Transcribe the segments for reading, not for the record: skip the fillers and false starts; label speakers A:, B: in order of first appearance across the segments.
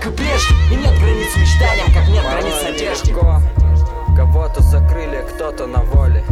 A: как и прежде. И нет границ мечтаниям, как нет границ надежде.
B: Кого-то закрыли, кто-то на воле.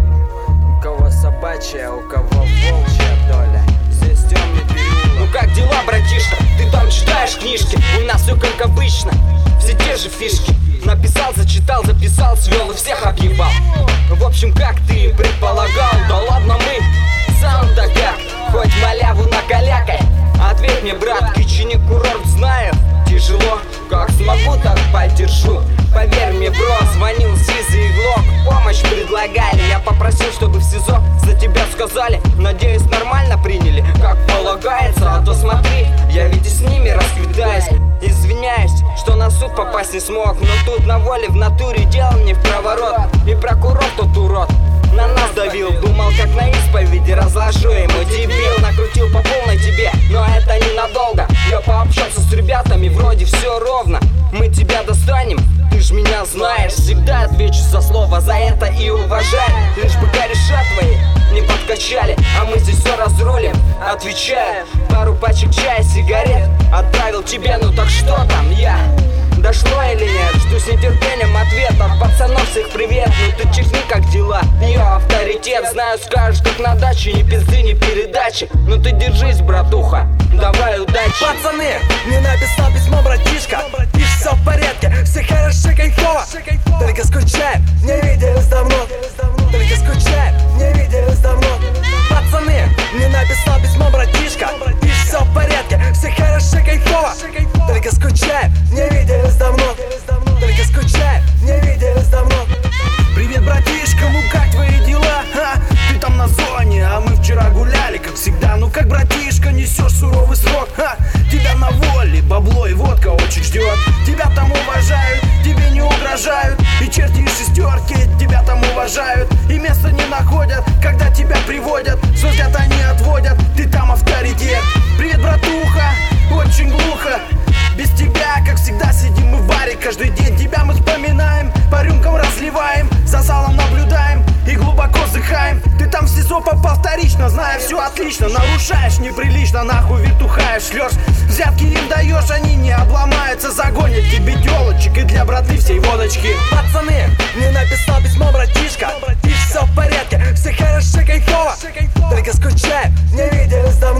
B: У кого собачья, у кого волчья доля. Здесь темный переулок.
A: Ну как дела, братишка? Ты там читаешь книжки? У нас все как обычно, все те же фишки. Написал, зачитал, записал, свел и всех объебал. В общем, как ты и предполагал. Да ладно мы, сам-то как? Хоть маляву накалякай. Ответь мне, брат, Кичине курорт знаю. Тяжело, как смогу, так поддержу. Поверь мне, бро, звонил Зиза и Глок, помощь предлагали. Я попросил, чтобы в СИЗО за тебя сказали. Надеюсь, нормально приняли, как полагается. А то смотри, я ведь и с ними расквитаюсь. Извиняюсь, что на суд попасть не смог, но тут на воле в натуре делал не в проворот. И прокурор тот урод на нас давил. Думал, как на исповеди разложу ему, дебил. Накрутил по полной тебе, но это ненадолго. Я пообщался с ребятами, вроде все ровно. Мы тебя достанем, ты ж меня знаешь. Всегда отвечу за слово, за это и уважаю. Лишь бы кореша твои не подкачали, а мы здесь все разрулим. Отвечаю, пару пачек чая, сигарет отправил тебе, ну так что там я? Дошло или нет? Жду с нетерпением ответа от пацанов всех привет. Ну ты чихни, как дела? Я авторитет, знаю, скажешь, как на даче. Ни пизды, ни передачи. Ну ты держись, братуха, давай удачи.
C: Пацаны, мне написал письмо братишка. Пишет, все в порядке, все хорошо, кайфово. Только скучаем, не виделись давно. Только скучаем, не виделись давно. Пацаны, мне написал письмо братишка. Пишет, все в порядке, все хорошо, кайфово. Только скучаем, не виделись давно. Только скучаем, не виделись давно.
D: Привет, братишка, ну как твои дела? Ты там на зоне, а мы вчера гуляли, как всегда. Ну как, братишка, несешь суровый срок? Тебя на воле, бабло и водка очень ждет. Тебя там уважают, тебе не угрожают. И черти и шестерки тебя там уважают. И места не находят, когда тебя приводят. Свой взгляд они отводят, ты там авторитет. Привет, братуха, очень глухо. Без тебя, как всегда, сидим мы в баре каждый день. Тебя мы вспоминаем, по рюмкам разливаем, за залом наблюдаем и глубоко вздыхаем. Ты там в СИЗО попал вторично, зная все отлично. Нарушаешь неприлично, нахуй вертухаешь, шлешь. Взятки им даешь, они не обломаются. Загонят тебе телочек и для братвы всей водочки.
C: Пацаны, мне написал письмо братишка. Пишет, все в порядке, все хорошо, кайфово. Только скучаем, не виделись давно.